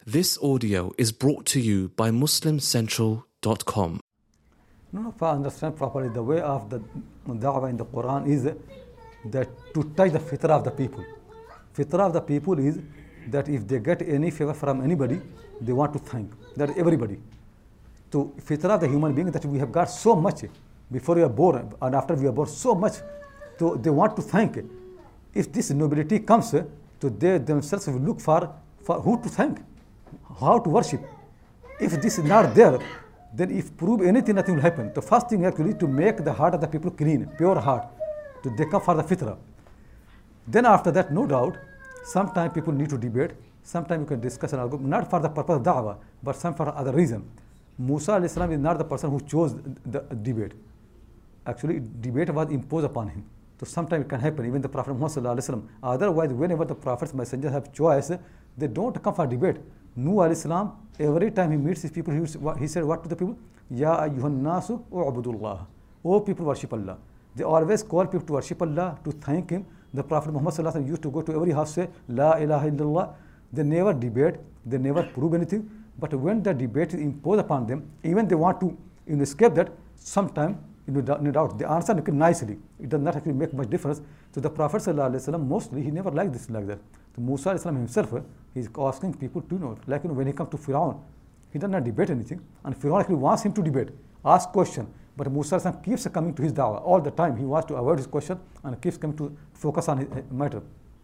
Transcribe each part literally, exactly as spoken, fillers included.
This audio is brought to you by Muslim Central dot com. No, no, if I understand properly, the way of the da'wah in the Quran is that to touch the fitrah of the people. Fitrah of the people is that if they get any favor from anybody, they want to thank. That is everybody. To fitrah of the human being, that we have got so much before we are born and after we are born, so much, so they want to thank. If this nobility comes, so they themselves will look for, for who to thank, how to worship. If this is not there, then if prove anything, nothing will happen. The first thing actually to make the heart of the people clean, pure heart, to they come for the fitrah. Then after that, no doubt, sometimes people need to debate, sometimes you can discuss and argue, not for the purpose of da'wah, but some for other reason. Musa alayhi salam is not the person who chose the debate. Actually, debate was imposed upon him. So sometimes it can happen, even the Prophet Muhammad sallallahu alaihi wasallam. Otherwise, whenever the prophets, messengers have choice, they don't come for debate. Nuh alayhi salam, every time he meets his people, he, he said what to the people? Ya ayyuhan nasu u'budullah. Oh people, worship Allah. They always call people to worship Allah, to thank him. The Prophet Muhammad sallallahu alaihi wasallam used to go to every house, say La ilaha illallah. They never debate, they never prove anything. But when the debate is imposed upon them, even they want to you know, escape that, sometime, you know, no doubt, they answer nicely. It does not actually make much difference. So the Prophet sallallahu alaihi wasallam, mostly, he never liked this like that. So Musa alayhi salam himself, he is asking people to know, like you know, when he comes to Firaun, he does not debate anything, and Firaun actually wants him to debate, ask question. But Musa alayhi salam keeps coming to his da'wah all the time. He wants to avoid his question and keeps coming to focus on his matter.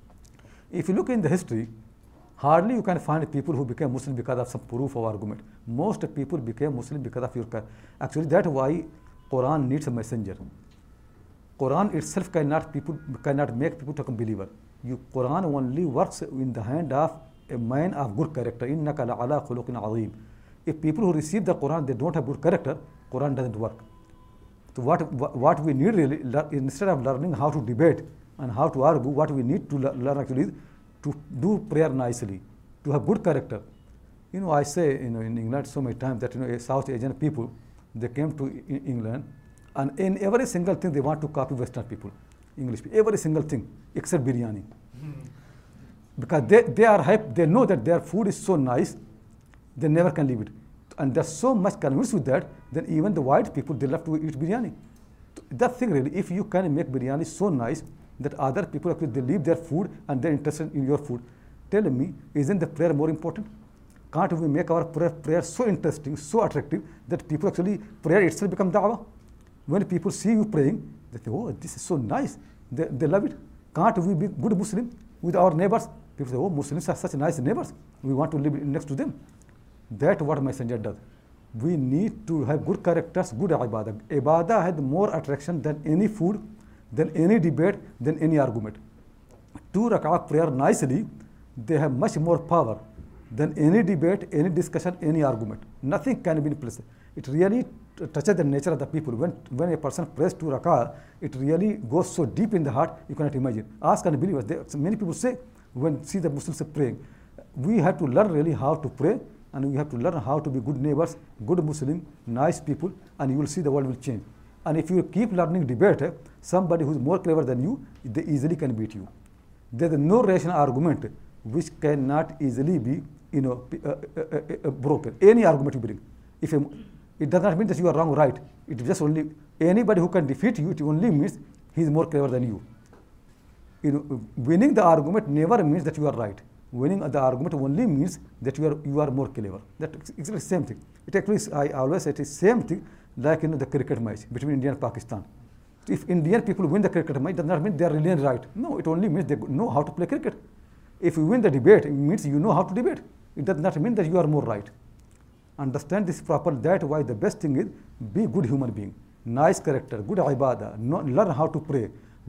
If you look in the history, hardly you can find people who became Muslim because of some proof or argument. Most people became Muslim because of your. Actually, that's why Quran needs a messenger. Quran itself cannot people cannot make people to become believer. You Quran only works in the hand of a man of good character. Innaka la'ala khuluqin azim. If people who receive the Quran, they don't have good character, Quran doesn't work. So what what we need really, instead of learning how to debate and how to argue, what we need to learn actually is to do prayer nicely, to have good character. You know, I say, you know, in England so many times that, you know, South Asian people, they came to England, and in every single thing they want to copy Western people, English people, every single thing, except biryani. Mm-hmm. Because they, they are hype, they know that their food is so nice, they never can leave it. And they're so much convinced with that, then even the white people, they love to eat biryani. That thing really, if you can make biryani so nice, that other people actually they leave their food and they're interested in your food. Tell me, isn't the prayer more important? Can't we make our prayer, prayer so interesting, so attractive that people actually prayer itself become da'wah? When people see you praying, they say, oh, this is so nice. They, they love it. Can't we be good Muslim with our neighbors? People say, oh, Muslims are such nice neighbors. We want to live next to them. That's what messenger does. We need to have good characters, good ibadah. Ibadah had more attraction than any food, than any debate, than any argument. Two rak'ah prayer nicely, they have much more power than any debate, any discussion, any argument. Nothing can be in place. It really touches the nature of the people. When, when a person prays two rak'ah, it really goes so deep in the heart, you cannot imagine. Ask unbelievers. They, many people say, when see the Muslims praying, we have to learn really how to pray, and we have to learn how to be good neighbors, good Muslim, nice people, and you will see the world will change. And if you keep learning debate, somebody who is more clever than you, they easily can beat you. There is no rational argument which cannot easily be, you know, uh, uh, uh, uh, broken. Any argument you bring, if you, it does not mean that you are wrong or right. It just only anybody who can defeat you. It only means he is more clever than you. You know, winning the argument never means that you are right. Winning the argument only means that you are you are more clever. That's exactly the same thing. It actually is, I always say it is same thing like in the cricket match between India and Pakistan. If Indian people win the cricket match, it does not mean they are really right. No, it only means they know how to play cricket. If you win the debate, it means you know how to debate. It does not mean that you are more right. Understand this properly. That's why the best thing is be good human being, nice character, good ibadah, know, learn how to pray.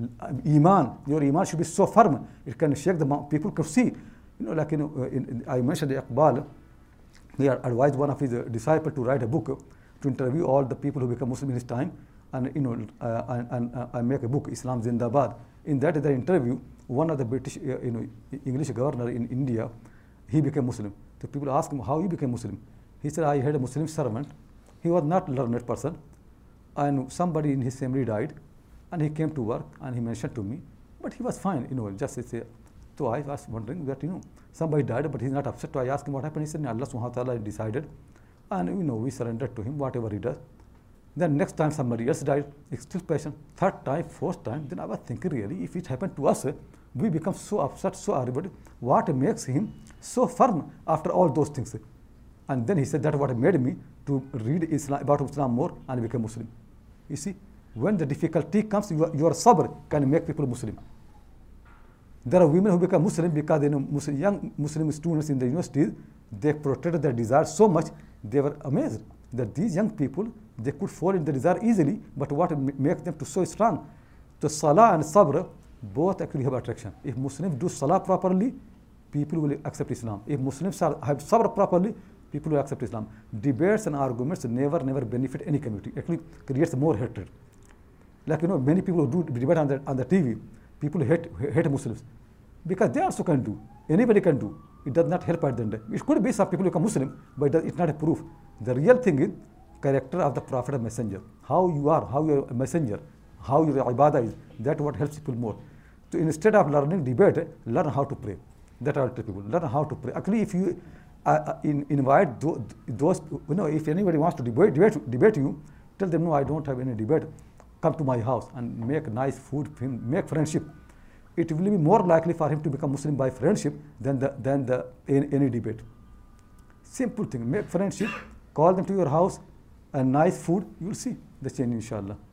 Iman, your iman should be so firm, it can shake the people can see. You know, like you know, in, in, I mentioned Iqbal, he advised one of his uh, disciples to write a book to interview all the people who become Muslim in his time, and you know, uh, and, and uh, I make a book, Islam Zindabad. In that, the interview, one of the British, uh, you know, English governor in India, he became Muslim. So people ask him how he became Muslim. He said, I had a Muslim servant. He was not a learned person, and somebody in his family died, and he came to work and he mentioned to me, but he was fine, you know, just say. So I was wondering that, you know, somebody died, but he's not upset. So I asked him what happened. He said, Allah subhanahu wa ta'ala decided, and you know, we surrendered to him, whatever he does. Then next time somebody else died, it's still patient. Third time, fourth time, then I was thinking, really, if it happened to us, we become so upset, so irritated. What makes him so firm after all those things? And then he said, that's what made me to read Islam, about Islam more and become Muslim. You see, when the difficulty comes, your, your sabr can make people Muslim. There are women who become Muslim because they know Muslim, young Muslim students in the universities, they protected their desire so much, they were amazed that these young people, they could fall in the desire easily, but what makes them to so strong? So salah and sabr, both actually have attraction. If Muslims do salah properly, people will accept Islam. If Muslims have sabr properly, people will accept Islam. Debates and arguments never, never benefit any community. Actually creates more hatred. Like, you know, many people who do debate on the, on the T V, people hate, hate Muslims because they also can do. Anybody can do. It does not help at the end. It could be some people become Muslim, but it's not a proof. The real thing is character of the Prophet and Messenger. How you are, how you are a messenger, how your ibadah is. That's what helps people more. So instead of learning debate, learn how to pray. That I tell people. Learn how to pray. Actually, if you uh, in, invite those, those, you know, if anybody wants to debate, debate, debate you, tell them, no, I don't have any debate. Come to my house and make nice food, make friendship. It will be more likely for him to become Muslim by friendship than the than the any, any debate. Simple thing. Make friendship. Call them to your house and nice food. You will see the change, inshallah.